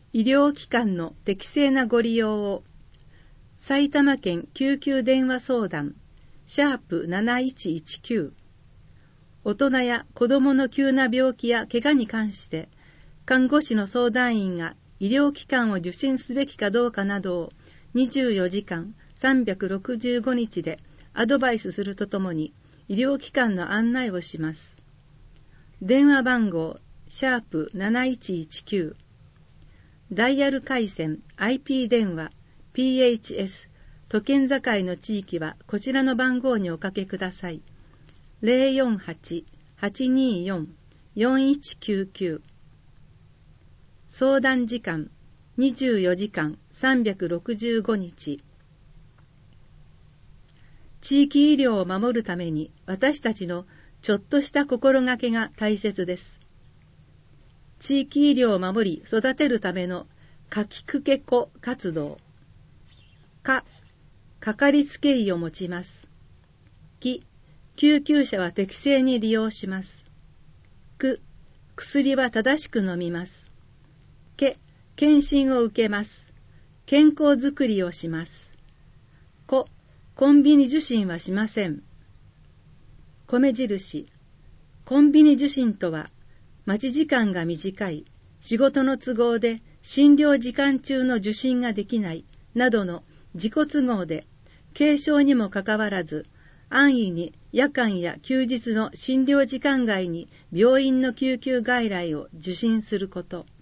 医療機関の適正なご利用を。埼玉県救急電話相談#7119。大人や子どもの急な病気や怪我に関して看護師の相談員が医療機関を受診すべきかどうかなどを24時間365日でアドバイスするとともに医療機関の案内をします。電話番号#7119。ダイヤル回線 IP 電話 PHS 都県境の地域はこちらの番号におかけください。048-824-4199。相談時間24時間365日。地域医療を守るために私たちのちょっとした心がけが大切です。地域医療を守り育てるためのかきくけ子活動。かかりつけ医を持ちます。き救急車は適正に利用します。く薬は正しく飲みます。け検診を受けます。健康づくりをします。コンビニ受診はしません。米印。コンビニ受診とは待ち時間が短い、仕事の都合で診療時間中の受診ができないなどの自己都合で軽症にもかかわらず安易に夜間や休日の診療時間外に病院の救急外来を受診すること。